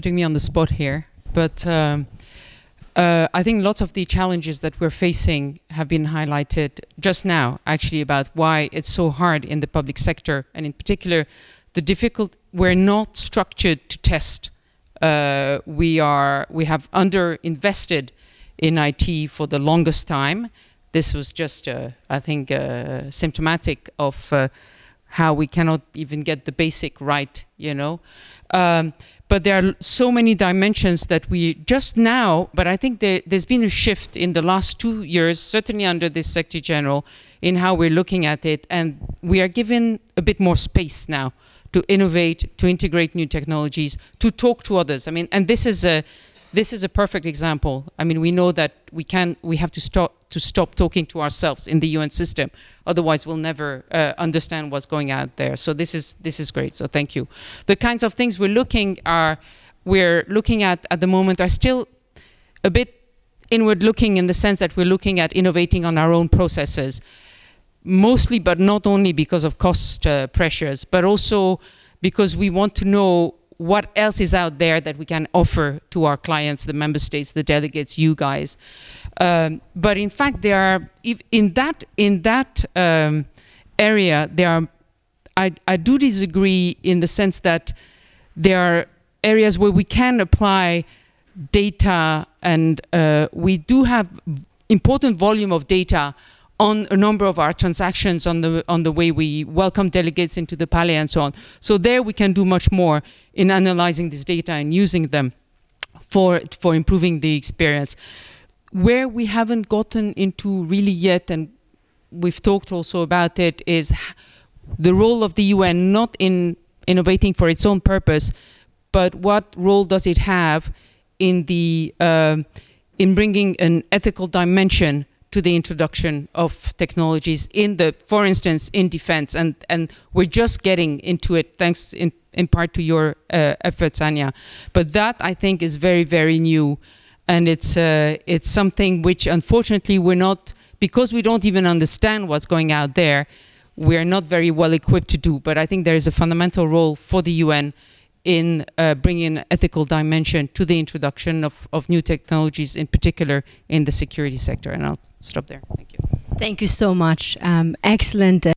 putting me on the spot here, but I think lots of the challenges that we're facing have been highlighted just now, actually, about why it's so hard in the public sector, and in particular, we're not structured to test. We have underinvested in IT for the longest time. This was just, I think, symptomatic of how we cannot even get the basic right, you know. But there are so many dimensions that we just now, but I think there's been a shift in the last 2 years, certainly under this Secretary General, in how we're looking at it, and we are given a bit more space now to innovate, to integrate new technologies, to talk to others. I mean, and this is a perfect example. I mean, we know that we have to stop talking to ourselves in the UN system. Otherwise, we'll never understand what's going out there. So this is great. So thank you. The kinds of things we're looking at the moment are still a bit inward looking, in the sense that we're looking at innovating on our own processes, mostly, but not only because of cost pressures, but also because we want to know what else is out there that we can offer to our clients, the member states, the delegates, you guys. But in fact, there are in that area, I do disagree in the sense that there are areas where we can apply data, and we do have important volume of data on a number of our transactions, on the way we welcome delegates into the Palais and so on. So there we can do much more in analyzing this data and using them for improving the experience. Where we haven't gotten into really yet, and we've talked also about it, is the role of the UN, not in innovating for its own purpose, but what role does it have in bringing an ethical dimension to the introduction of technologies for instance, in defense, and we're just getting into it, thanks in part to your efforts, Anja. But that, I think, is very, very new, and it's something which, unfortunately, because we don't even understand what's going out there, we're not very well equipped to do. But I think there is a fundamental role for the UN in bringing an ethical dimension to the introduction of new technologies, in particular in the security sector. And I'll stop there. Thank you. Thank you so much. Excellent.